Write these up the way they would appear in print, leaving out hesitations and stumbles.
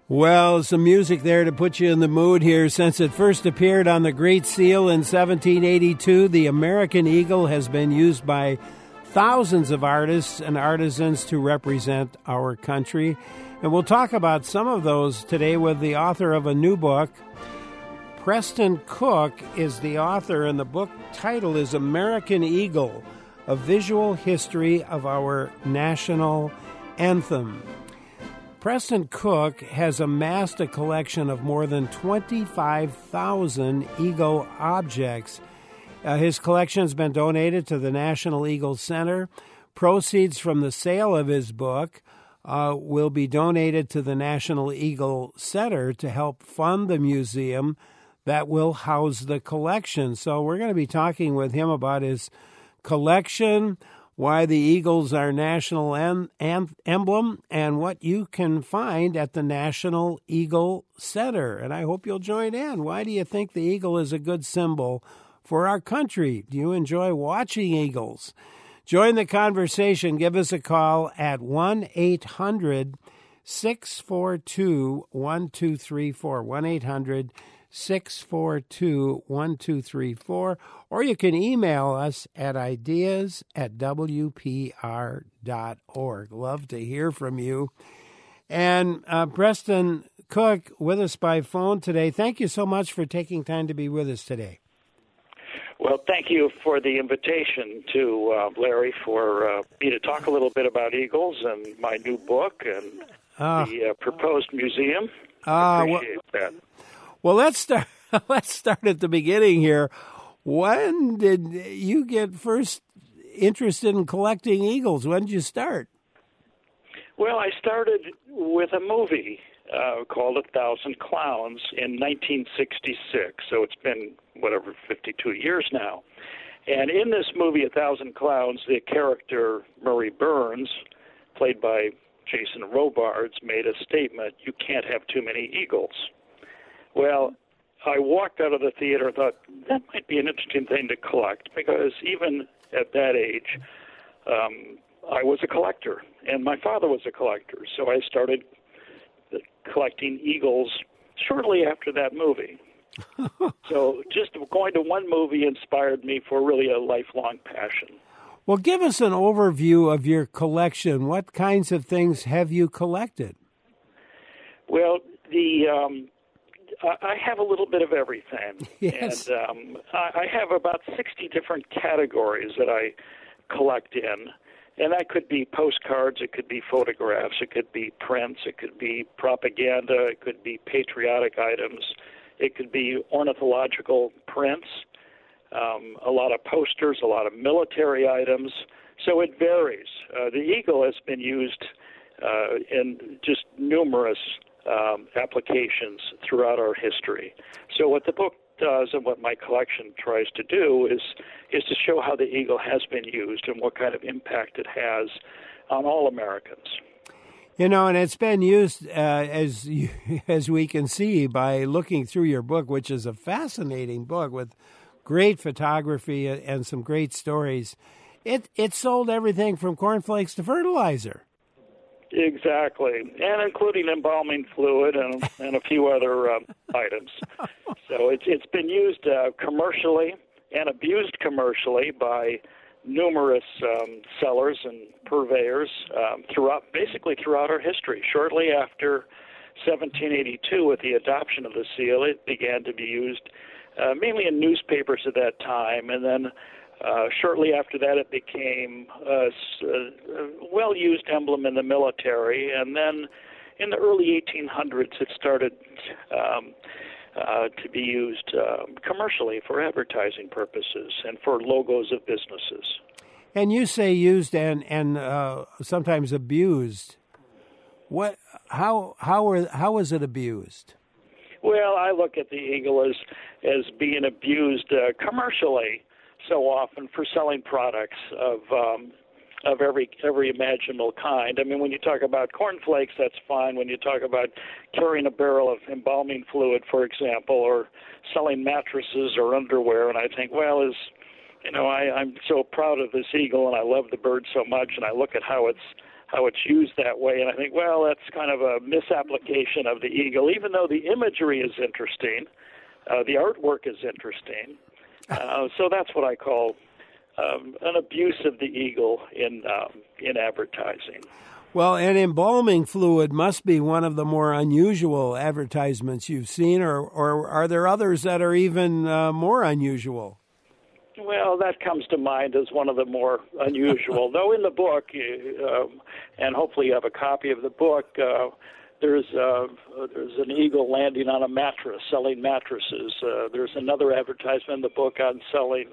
Well, some music there to put you in the mood here. Since it first appeared on the Great Seal in 1782, the American eagle has been used by thousands of artists and artisans to represent our country. And we'll talk about some of those today with the author of a new book. Preston Cook is the author, and the book title is American Eagle, A Visual History of Our National Anthem. Preston Cook has amassed a collection of more than 25,000 eagle objects. His collection has been donated to the National Eagle Center. Proceeds from the sale of his book will be donated to the National Eagle Center to help fund the museum that will house the collection. So we're going to be talking with him about his collection, why the Eagles are national emblem, and what you can find at the National Eagle Center. And I hope you'll join in. Why do you think the eagle is a good symbol for our country? Do you enjoy watching eagles? Join the conversation. Give us a call at 1-800-642-1234, 1-800-642-1234, or you can email us at ideas@wpr.org. Love to hear from you. And Preston Cook with us by phone today. Thank you so much for taking time to be with us today. Well, thank you for the invitation to Larry for me to talk a little bit about eagles and my new book and the proposed museum. I appreciate that. Well, let's start. Let's start at the beginning here. When did you get first interested in collecting eagles? When did you start? Well, I started with a movie called 1,000 Clowns in 1966. So it's been, 52 years now. And in this movie, 1,000 Clowns, the character Murray Burns, played by Jason Robards, made a statement, "You can't have too many eagles." Well, I walked out of the theater and thought, that might be an interesting thing to collect, because even at that age, I was a collector, and my father was a collector. So I started collecting eagles shortly after that movie. So just going to one movie inspired me for really a lifelong passion. Well, give us an overview of your collection. What kinds of things have you collected? Well, I have a little bit of everything. Yes. And I have about 60 different categories that I collect in. And that could be postcards, it could be photographs, it could be prints, it could be propaganda, it could be patriotic items, it could be ornithological prints, a lot of posters, a lot of military items. So it varies. The eagle has been used in just numerous applications throughout our history. So what the book does and what my collection tries to do is to show how the eagle has been used and what kind of impact it has on all Americans. You know, and it's been used, as we can see by looking through your book, which is a fascinating book with great photography and some great stories. It sold everything from cornflakes to fertilizer. Exactly, and including embalming fluid and a few other items. So it's been used commercially and abused commercially by numerous sellers and purveyors throughout our history. Shortly after 1782, with the adoption of the seal, it began to be used mainly in newspapers at that time, and then shortly after that, it became a well-used emblem in the military, and then in the early 1800s, it started to be used commercially for advertising purposes and for logos of businesses. And you say used and sometimes abused. How is it abused? Well, I look at the eagle as being abused commercially so often for selling products of every imaginable kind. I mean, when you talk about cornflakes, that's fine. When you talk about carrying a barrel of embalming fluid, for example, or selling mattresses or underwear, and I think, well, I'm so proud of this eagle, and I love the bird so much, and I look at how it's used that way. And I think, well, that's kind of a misapplication of the eagle, even though the imagery is interesting, the artwork is interesting. So that's what I call an abuse of the eagle in advertising. Well, and embalming fluid must be one of the more unusual advertisements you've seen, or are there others that are even more unusual? Well, that comes to mind as one of the more unusual. Though in the book, and hopefully you have a copy of the book, there's an eagle landing on a mattress, selling mattresses. There's another advertisement in the book on selling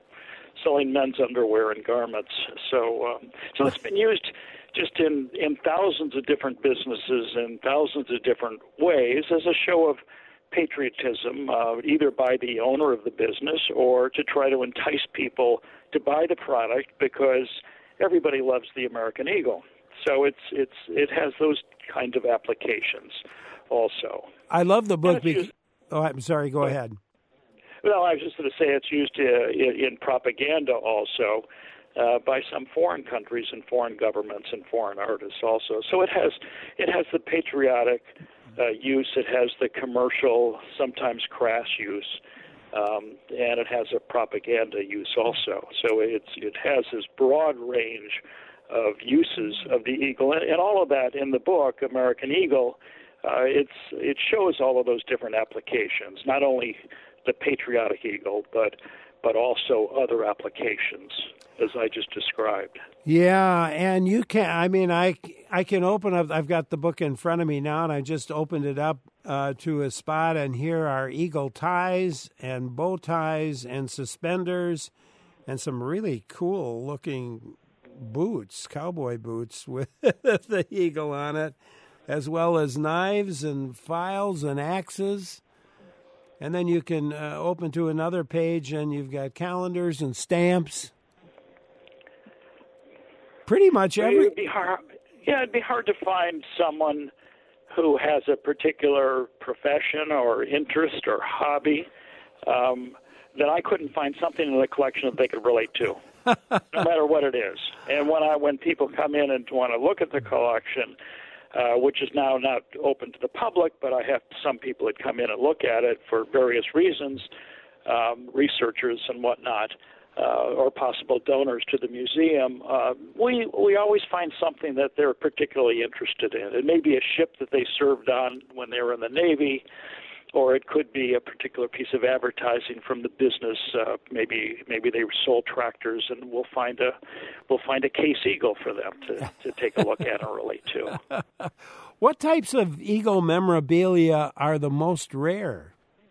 men's underwear and garments. So it's been used just in thousands of different businesses in thousands of different ways as a show of patriotism, either by the owner of the business or to try to entice people to buy the product because everybody loves the American Eagle. So it has those kind of applications also. I love the book. I'm sorry, go ahead. Well, I was just going to say it's used in propaganda also by some foreign countries and foreign governments and foreign artists also. So it has the patriotic use, it has the commercial, sometimes crass use, and it has a propaganda use also. So it has this broad range of uses of the eagle, and all of that in the book, American Eagle. It shows all of those different applications, not only the patriotic eagle, but also other applications, as I just described. Yeah, and you can, I can open up, I've got the book in front of me now, and I just opened it up to a spot, and here are eagle ties and bow ties and suspenders and some really cool-looking boots, cowboy boots with the eagle on it, as well as knives and files and axes. And then you can open to another page, and you've got calendars and stamps. Pretty much every. It'd be hard to find someone who has a particular profession or interest or hobby that I couldn't find something in the collection that they could relate to, no matter what it is. And when people come in and want to look at the collection, which is now not open to the public, but I have some people that come in and look at it for various reasons, researchers and whatnot, or possible donors to the museum. We always find something that they're particularly interested in. It may be a ship that they served on when they were in the Navy, or it could be a particular piece of advertising from the business. Maybe they sold tractors, and we'll find a case eagle for them to take a look at and relate to. What types of eagle memorabilia are the most rare?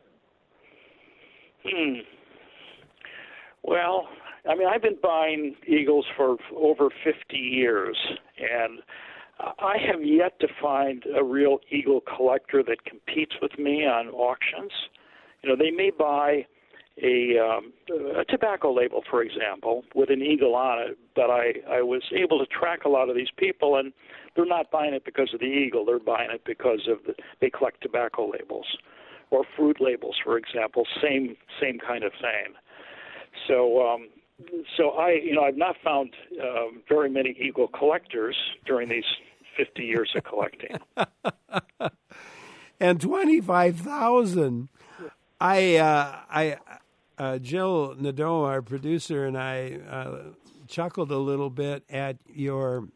Well, I've been buying eagles for over 50 years, and I have yet to find a real eagle collector that competes with me on auctions. They may buy a tobacco label, for example, with an eagle on it, but I was able to track a lot of these people, and they're not buying it because of the eagle. They're buying it because they collect tobacco labels or fruit labels, for example. Same kind of thing. So I've not found very many eagle collectors during these 50 years of collecting. And 25,000. Jill Nadeau, our producer, and I chuckled a little bit at your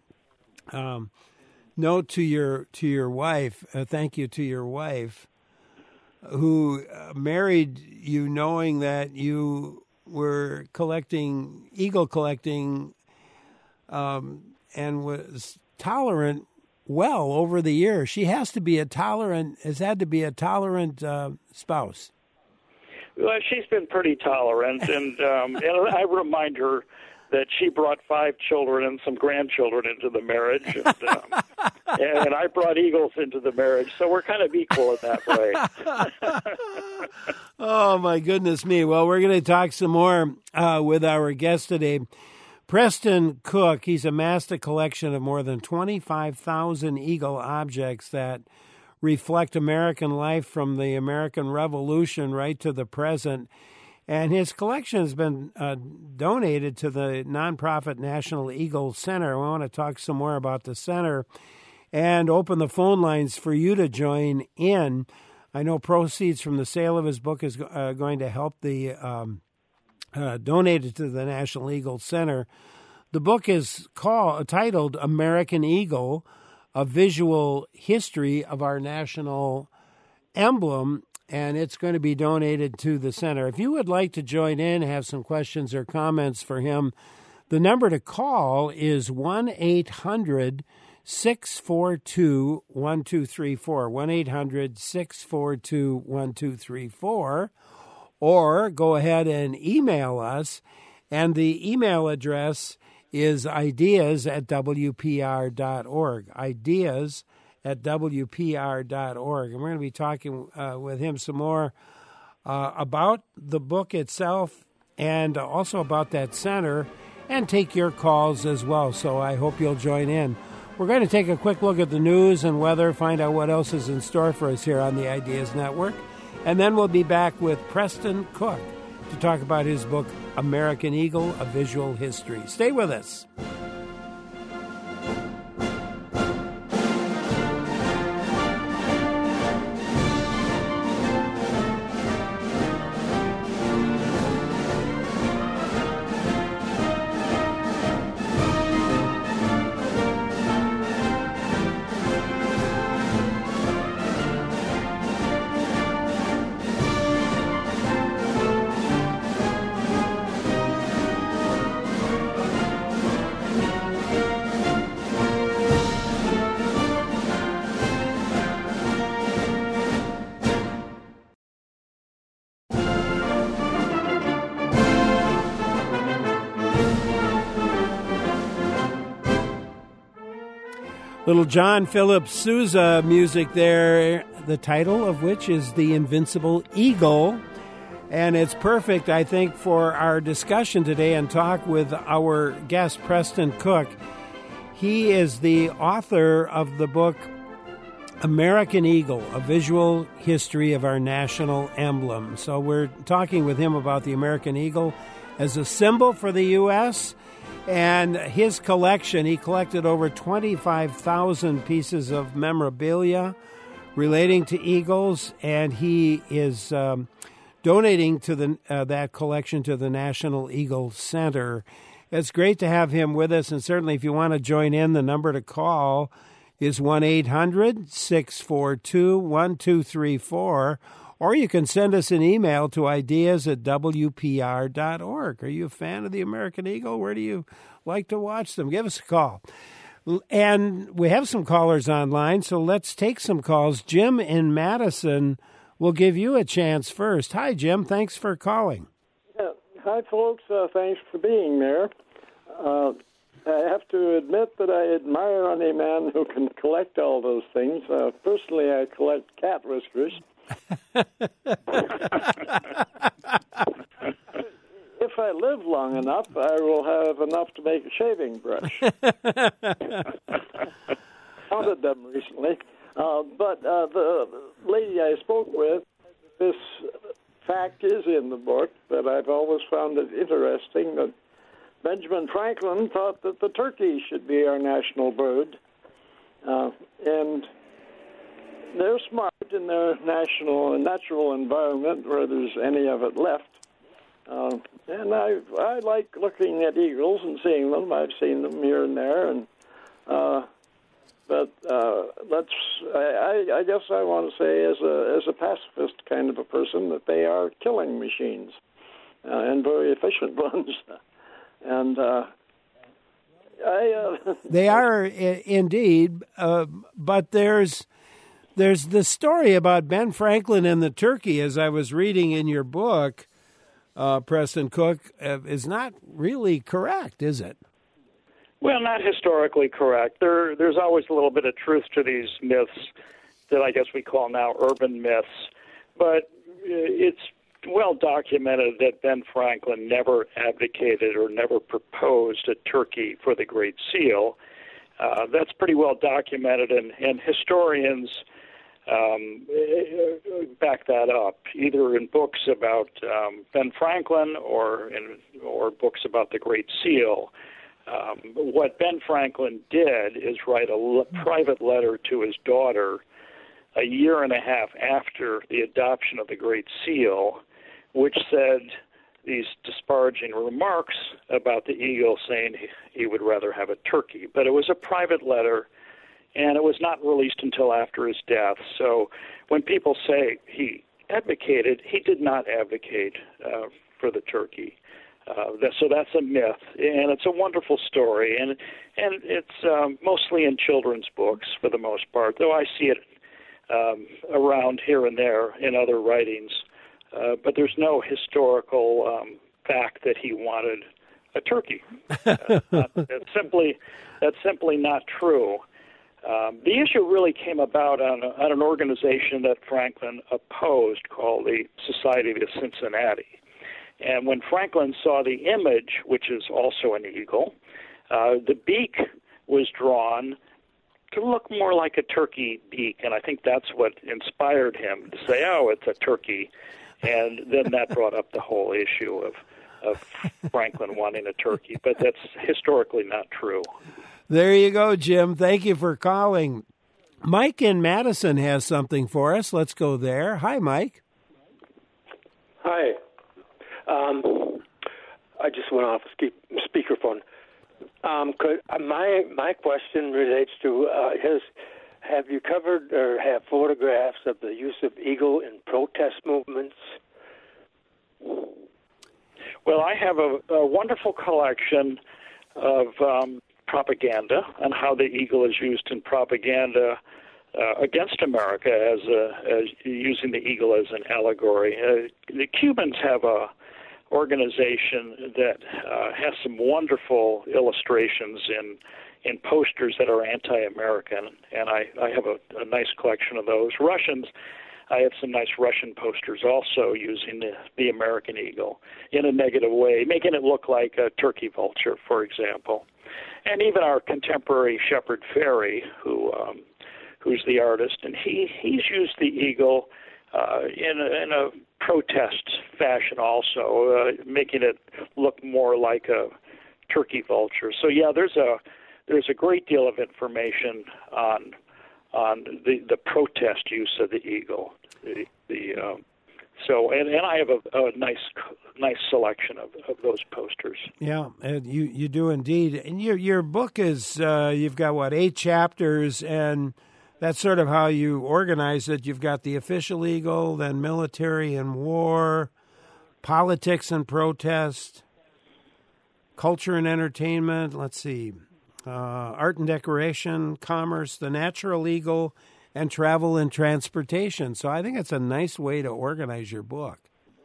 note to your wife. Thank you to your wife, who married you knowing that you were eagle collecting, and was tolerant well over the years. She has had to be a tolerant spouse. Well, she's been pretty tolerant, and I remind her that she brought 5 children and some grandchildren into the marriage, and I brought eagles into the marriage, so we're kind of equal in that way. Oh, my goodness me. Well, we're going to talk some more with our guest today, Preston Cook. He's amassed a collection of more than 25,000 eagle objects that reflect American life from the American Revolution right to the present. And his collection has been donated to the nonprofit National Eagle Center. We want to talk some more about the center and open the phone lines for you to join in. I know proceeds from the sale of his book is going to help the donated to the National Eagle Center. The book is titled American Eagle, A Visual History of Our National Emblem, and it's going to be donated to the center. If you would like to join in, have some questions or comments for him, the number to call is 1-800-642-1234, 1-800-642-1234, or go ahead and email us, and the email address is ideas@wpr.org, ideas@wpr.org. And we're going to be talking with him some more about the book itself and also about that center, and take your calls as well. So I hope you'll join in. We're going to take a quick look at the news and weather, find out what else is in store for us here on the Ideas Network, and then we'll be back with Preston Cook to talk about his book, American Eagle, A Visual History. Stay with us. Little John Philip Sousa music there, the title of which is The Invincible Eagle. And it's perfect, I think, for our discussion today and talk with our guest, Preston Cook. He is the author of the book, American Eagle, A Visual History of Our National Emblem. So we're talking with him about the American Eagle as a symbol for the U.S., and his collection. He collected over 25,000 pieces of memorabilia relating to eagles, and he is donating to that collection to the National Eagle Center. It's great to have him with us, and certainly if you want to join in, the number to call is 1-800-642-1234, or you can send us an email to ideas@wpr.org. Are you a fan of the American Eagle? Where do you like to watch them? Give us a call. And we have some callers online, so let's take some calls. Jim in Madison will give you a chance first. Hi, Jim. Thanks for calling. Yeah. Hi, folks. Thanks for being there. I have to admit that I admire any man who can collect all those things. Personally, I collect cat whiskers. If I live long enough, I will have enough to make a shaving brush. Counted them recently. But the lady I spoke with, this fact is in the book, but I've always found it interesting that Benjamin Franklin thought that the turkey should be our national bird. And they're smart in their national and natural environment where there's any of it left. And I like looking at eagles and seeing them. I've seen them here and there, and I guess I want to say, as a pacifist kind of a person, that they are killing machines, and very efficient ones. And they are indeed, but there's the story about Ben Franklin and the turkey, as I was reading in your book, Preston Cook, is not really correct, is it? Well, not historically correct. There's always a little bit of truth to these myths that I guess we call now urban myths. But it's well documented that Ben Franklin never advocated or never proposed a turkey for the Great Seal. That's pretty well documented, and historians back that up, either in books about Ben Franklin or books about the Great Seal. What Ben Franklin did is write a private letter to his daughter a year and a half after the adoption of the Great Seal, which said these disparaging remarks about the eagle, saying he would rather have a turkey. But it was a private letter, and it was not released until after his death. So when people say he advocated, he did not advocate for the turkey. So that's a myth, and it's a wonderful story, and it's mostly in children's books for the most part, though I see it around here and there in other writings. But there's no historical fact that he wanted a turkey. That's simply not true. The issue really came about on an organization that Franklin opposed called the Society of Cincinnati. And when Franklin saw the image, which is also an eagle, the beak was drawn to look more like a turkey beak, and I think that's what inspired him to say, oh, it's a turkey. And then that brought up the whole issue of Franklin wanting a turkey, but that's historically not true. There you go, Jim. Thank you for calling. Mike in Madison has something for us. Let's go there. Hi, Mike. Hi. I just went off speakerphone. My question relates to have you covered or have photographs of the use of eagle in protest movements? Well, I have a wonderful collection of propaganda and how the eagle is used in propaganda against America as using the eagle as an allegory. The Cubans have a organization that has some wonderful illustrations in posters that are anti-American, and I have a nice collection of those. Russians, I have some nice Russian posters also using the American eagle in a negative way, making it look like a turkey vulture, for example. And even our contemporary Shepard Fairey, who's the artist, and he's used the eagle in a protest fashion also, making it look more like a turkey vulture. So yeah, there's a great deal of information on the protest use of the eagle. So I have a nice selection of those posters. Yeah, and you do indeed. And your book is you've got 8 chapters, and that's sort of how you organize it. You've got the official eagle, then military and war, politics and protest, culture and entertainment. Let's see, art and decoration, commerce, the natural eagle, and travel and transportation. So I think it's a nice way to organize your book.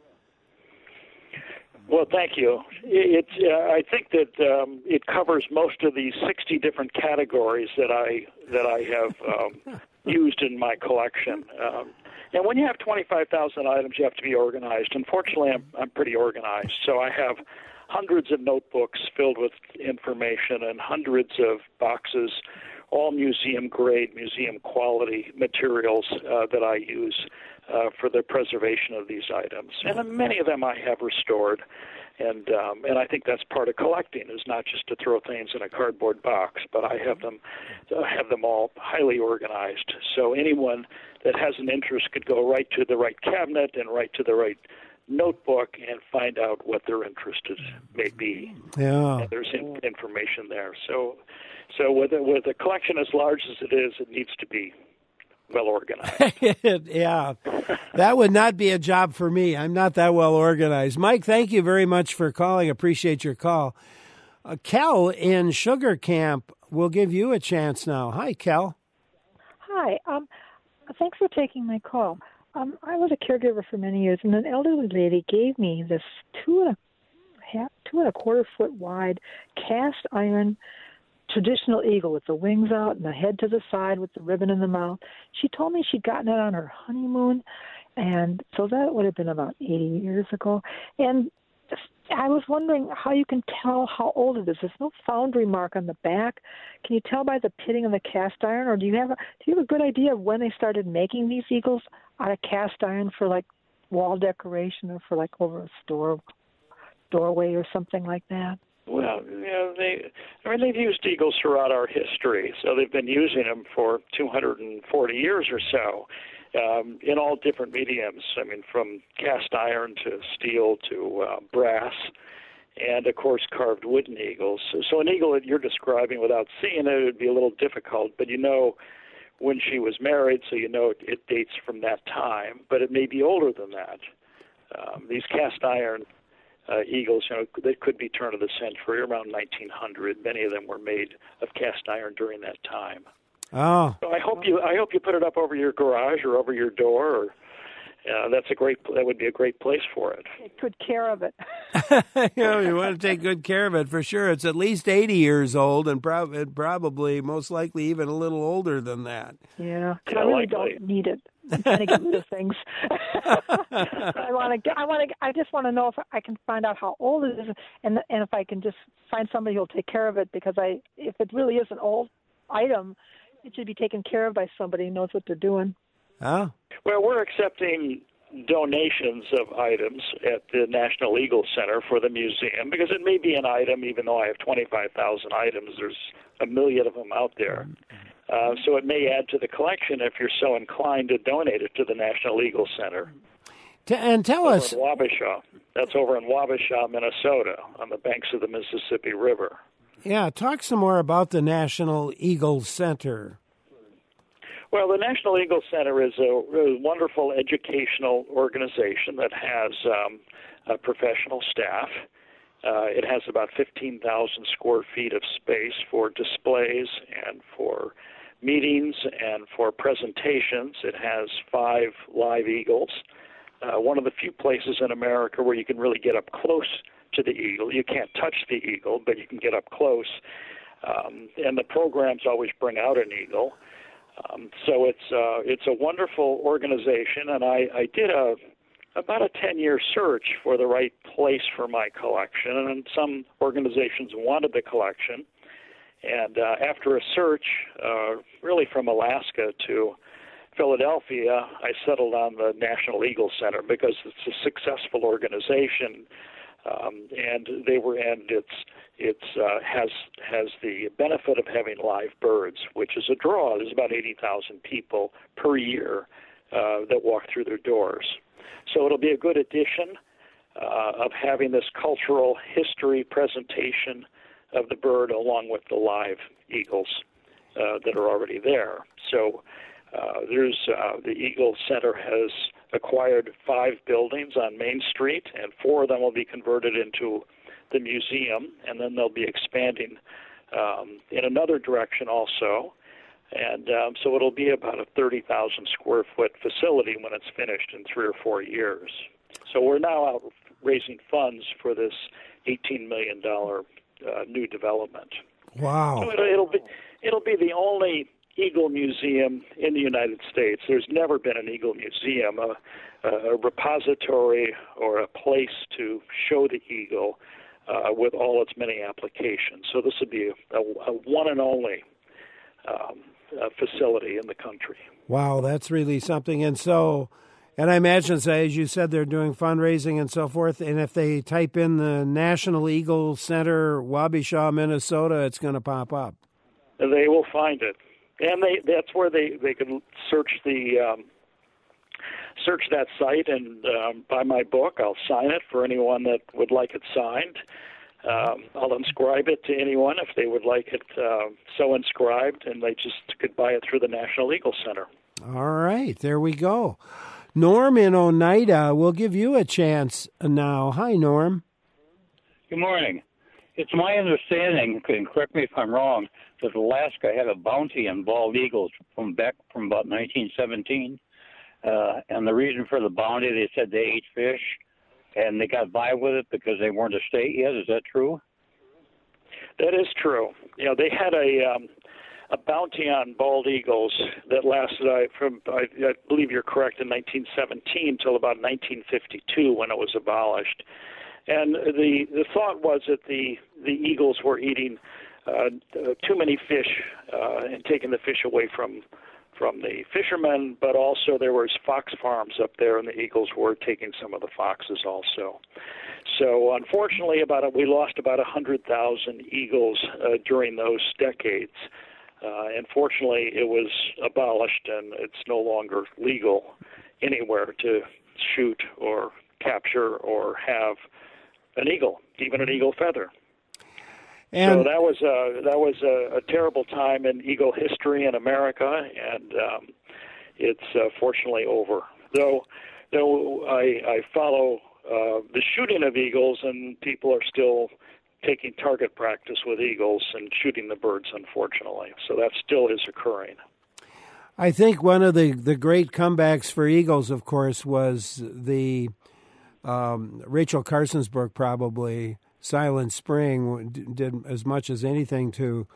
Well, thank you. I think that it covers most of the 60 different categories that I have used in my collection. And when you have 25,000 items, you have to be organized. Unfortunately, I'm pretty organized, so I have hundreds of notebooks filled with information and hundreds of boxes, all museum-grade, museum-quality materials that I use for the preservation of these items. And many of them I have restored. And I think that's part of collecting, is not just to throw things in a cardboard box, but I have them all highly organized. So anyone that has an interest could go right to the right cabinet and right to the right notebook and find out what their interest may be. Yeah, and there's information there. So with a collection as large as it is, it needs to be well organized. Yeah, that would not be a job for me. I'm not that well organized. Mike, thank you very much for calling. Appreciate your call. Kel in Sugar Camp will give you a chance now. Hi, Kel. Hi. Thanks for taking my call. I was a caregiver for many years, and an elderly lady gave me this 2 1/4 foot wide cast iron traditional eagle with the wings out and the head to the side with the ribbon in the mouth. She told me she'd gotten it on her honeymoon, and so that would have been about 80 years ago. And I was wondering how you can tell how old it is. There's no foundry mark on the back. Can you tell by the pitting of the cast iron, or do you have a good idea of when they started making these eagles out of cast iron for like wall decoration or for like over a doorway or something like that? Well, they've used eagles throughout our history, so they've been using them for 240 years or so, in all different mediums. I mean, from cast iron to steel to brass, and of course carved wooden eagles. So an eagle that you're describing, without seeing it, would be a little difficult, but you know when she was married, so you know it dates from that time, but it may be older than that. These cast iron eagles, they could be turn of the century, around 1900. Many of them were made of cast iron during that time. Oh, So I hope you put it up over your garage or over your door. Or that would be a great place for it. Take good care of it. you want to take good care of it for sure. It's at least 80 years old, and probably, most likely, even a little older than that. Yeah, Yeah, I really likely. don't need it. I'm trying to get rid of things. I just want to know if I can find out how old it is, and if I can just find somebody who'll take care of it. Because if it really is an old item, it should be taken care of by somebody who knows what they're doing. Oh, Well, we're accepting donations of items at the National Eagle Center for the museum, because it may be an item, even though I have 25,000 items, there's a million of them out there. So it may add to the collection if you're so inclined to donate it to the National Eagle Center. and tell us, In Wabasha. That's over in Wabasha, Minnesota, on the banks of the Mississippi River. yeah, talk some more about the National Eagle Center. Well, the National Eagle Center is a wonderful educational organization that has a professional staff. It has about 15,000 square feet of space for displays and for meetings and for presentations. It has 5 live eagles, one of the few places in America where you can really get up close to the eagle. You can't touch the eagle, but you can get up close. And the programs always bring out an eagle. So it's a wonderful organization, and I did about a 10-year search for the right place for my collection, and some organizations wanted the collection. And after a search, really from Alaska to Philadelphia, I settled on the National Eagle Center because it's a successful organization, and it has the benefit of having live birds, which is a draw. There's about 80,000 people per year that walk through their doors. So it'll be a good addition of having this cultural history presentation of the bird along with the live eagles that are already there. So the Eagle Center has acquired 5 buildings on Main Street, and 4 of them will be converted into the museum, and then they'll be expanding in another direction also. And so it'll be about a 30,000 square foot facility when it's finished in 3 or 4 years. So we're now out raising funds for this $18 million new development. Wow. So it'll be the only eagle museum in the United States. There's never been an eagle museum, a repository or a place to show the eagle with all its many applications. So this would be a one and only facility in the country. Wow, that's really something. And I imagine, as you said, they're doing fundraising and so forth. And if they type in the National Eagle Center, Wabasha, Minnesota, it's going to pop up. They will find it, and that's where they can search that site and buy my book. I'll sign it for anyone that would like it signed. I'll inscribe it to anyone if they would like it so inscribed, and they just could buy it through the National Eagle Center. All right, there we go. Norm in Oneida, we'll give you a chance now. Hi, Norm. Good morning. It's my understanding, and correct me if I'm wrong, that Alaska had a bounty on bald eagles from about 1917. And the reason for the bounty, they said they ate fish, and they got by with it because they weren't a state yet. Is that true? That is true. They had a bounty on bald eagles that lasted I believe you're correct, in 1917 till about 1952 when it was abolished. And the thought was that the eagles were eating too many fish and taking the fish away from the fishermen, but also there was fox farms up there, and the eagles were taking some of the foxes also. So unfortunately, we lost about 100,000 eagles during those decades. And fortunately, it was abolished, and it's no longer legal anywhere to shoot or capture or have an eagle, even an eagle feather. And so that was a terrible time in eagle history in America, and it's fortunately over. Though I follow the shooting of eagles, and people are still taking target practice with eagles and shooting the birds, unfortunately. So that still is occurring. I think one of the great comebacks for eagles, of course, was the Rachel Carson's book, probably Silent Spring, did as much as anything to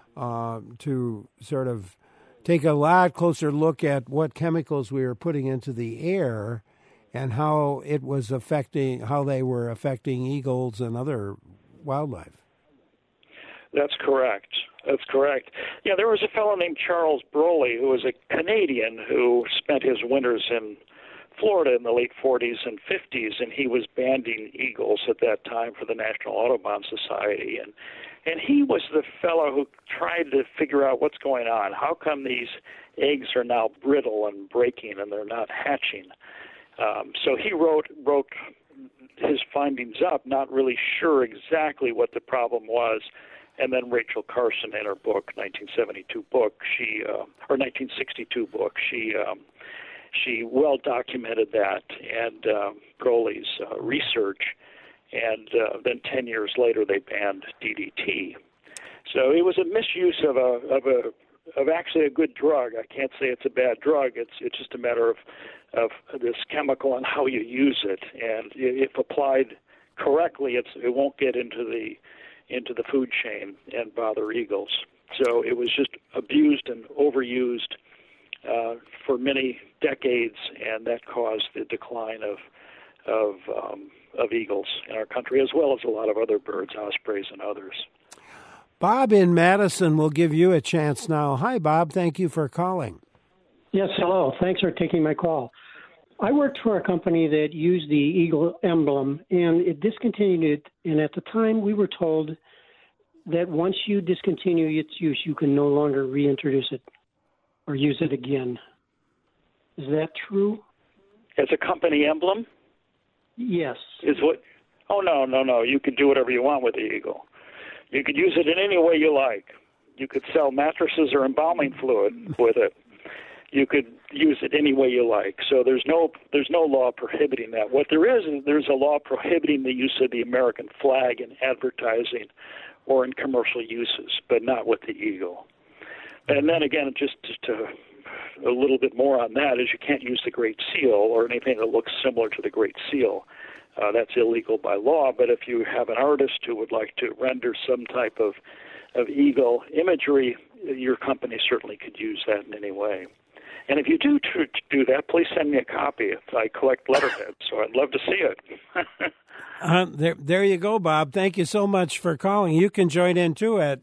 sort of take a lot closer look at what chemicals we were putting into the air and how they were affecting eagles and other wildlife. That's correct. Yeah, there was a fellow named Charles Broley, who was a Canadian who spent his winters in Florida in the late 40s and 50s, and he was banding eagles at that time for the National Audubon Society. And he was the fellow who tried to figure out what's going on. How come these eggs are now brittle and breaking and they're not hatching? So he wrote his findings up, not really sure exactly what the problem was. And then Rachel Carson, in her book, 1962 book, or 1962 book, she well documented that and Broley's research, and then 10 years later they banned DDT. So it was a misuse of actually a good drug. I can't say it's a bad drug. It's just a matter of this chemical and how you use it. And if applied correctly, it won't get into the food chain and bother eagles. So it was just abused and overused for many decades, and that caused the decline of eagles in our country, as well as a lot of other birds, ospreys and others. Bob in Madison will give you a chance now. Hi, Bob. Thank you for calling. Yes, hello. Thanks for taking my call. I worked for a company that used the eagle emblem, and it discontinued it. And at the time, we were told that once you discontinue its use, you can no longer reintroduce it or use it again. Is that true? As a company emblem? Yes. Oh, no. You can do whatever you want with the eagle. You could use it in any way you like. You could sell mattresses or embalming fluid with it. You could use it any way you like. So there's no law prohibiting that. What there's a law prohibiting the use of the American flag in advertising or in commercial uses, but not with the eagle. And then again, just to a little bit more on that, is you can't use the Great Seal or anything that looks similar to the Great Seal. That's illegal by law. But if you have an artist who would like to render some type of eagle imagery, your company certainly could use that in any way. And if you do that, please send me a copy. I collect letterheads, so I'd love to see it. There you go, Bob. Thank you so much for calling. You can join in, too, at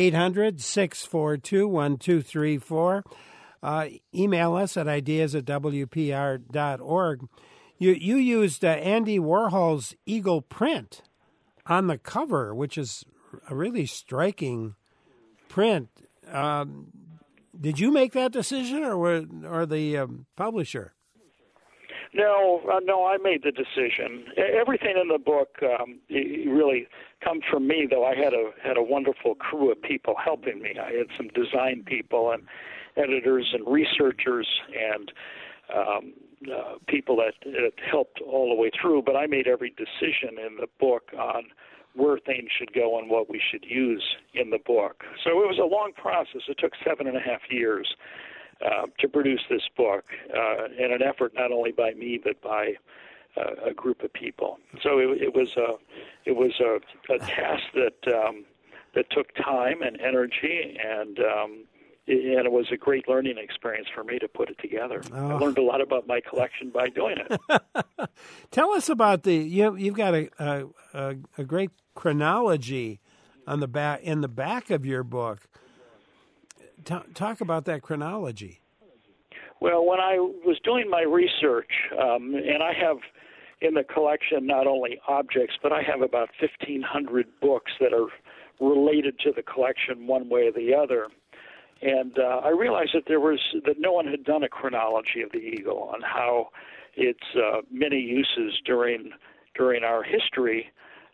800-642-1234. Email us at ideas@wpr.org. You used Andy Warhol's eagle print on the cover, which is a really striking print. Did you make that decision, or the publisher? No, I made the decision. Everything in the book really comes from me, though I had a wonderful crew of people helping me. I had some design people and editors and researchers and people that helped all the way through, but I made every decision in the book on where things should go and what we should use in the book. So it was a long process. It took 7.5 years to produce this book, in an effort not only by me but by a group of people. So it was a task that took time and energy, and it was a great learning experience for me to put it together. I learned a lot about my collection by doing it. Tell us about you've got a great chronology on the back in the back of your book. Talk about that chronology. Well, when I was doing my research, and I have in the collection not only objects, but I have about 1,500 books that are related to the collection one way or the other. And I realized that no one had done a chronology of the eagle on how its many uses during our history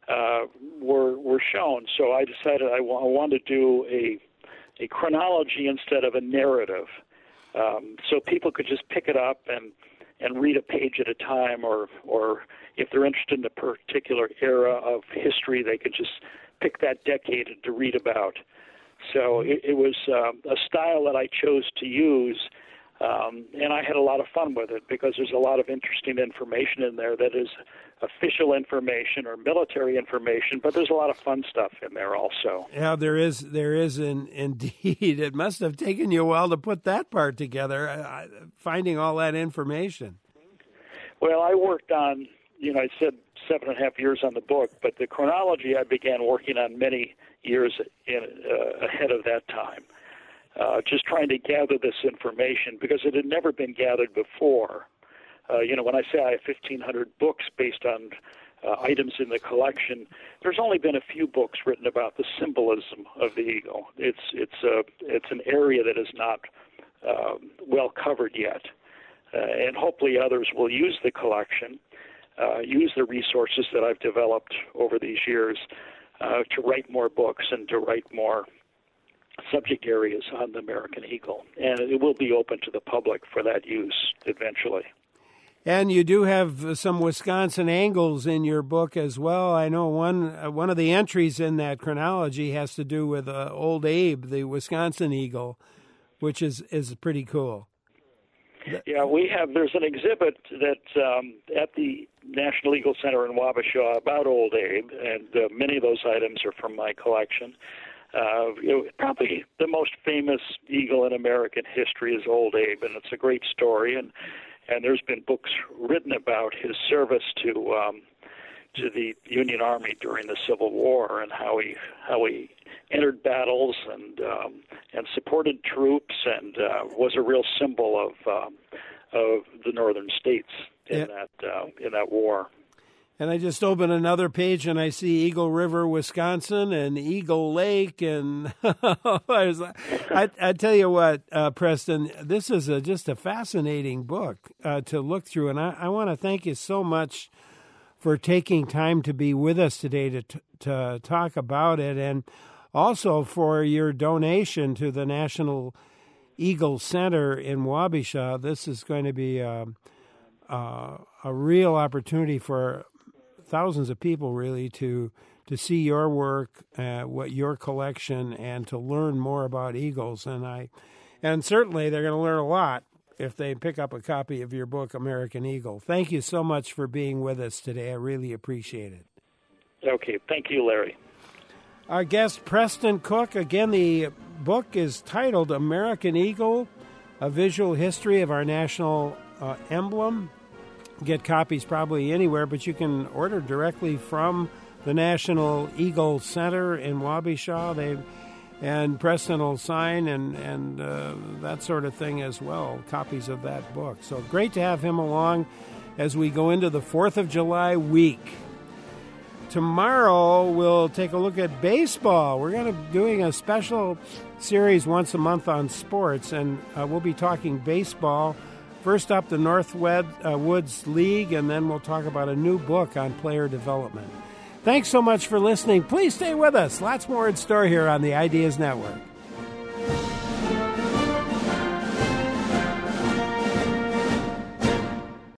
were shown. So I decided I wanted to do a chronology instead of a narrative, so people could just pick it up and read a page at a time, or if they're interested in a particular era of history, they could just pick that decade to read about. So it was a style that I chose to use, and I had a lot of fun with it because there's a lot of interesting information in there that is official information or military information, but there's a lot of fun stuff in there also. Yeah, there is indeed. It must have taken you a while to put that part together, finding all that information. Well, I worked on, I said 7.5 years on the book, but the chronology I began working on many years ahead of that time, just trying to gather this information because it had never been gathered before. When I say I have 1,500 books based on items in the collection, there's only been a few books written about the symbolism of the eagle. It's an area that is not well covered yet, and hopefully others will use the collection, use the resources that I've developed over these years to write more books and to write more subject areas on the American eagle. And it will be open to the public for that use eventually. And you do have some Wisconsin angles in your book as well. I know one of the entries in that chronology has to do with Old Abe, the Wisconsin eagle, which is pretty cool. Yeah, there's an exhibit that at the National Eagle Center in Wabasha about Old Abe, and many of those items are from my collection. Probably the most famous eagle in American history is Old Abe, and it's a great story. And there's been books written about his service to the Union Army during the Civil War and how he entered battles and supported troops and was a real symbol of the northern states in that war. And I just opened another page and I see Eagle River, Wisconsin, and Eagle Lake, and I tell you what, Preston, this is just a fascinating book to look through, and I want to thank you so much for taking time to be with us today to talk about it, and also for your donation to the National Eagle Center in Wabasha. This is going to be a real opportunity for thousands of people, really, to see your work, what your collection, and to learn more about eagles. And certainly they're going to learn a lot if they pick up a copy of your book, American Eagle. Thank you so much for being with us today. I really appreciate it. Okay, thank you, Larry. Our guest, Preston Cook. Again, the book is titled American Eagle, A Visual History of Our National Emblem. Get copies probably anywhere, but you can order directly from the National Eagle Center in Wabasha. And Preston will sign and that sort of thing as well, copies of that book. So great to have him along as we go into the 4th of July week. Tomorrow we'll take a look at baseball. We're going to be doing a special series once a month on sports, and we'll be talking baseball. First up, the Northwoods League, and then we'll talk about a new book on player development. Thanks so much for listening. Please stay with us. Lots more in store here on the Ideas Network.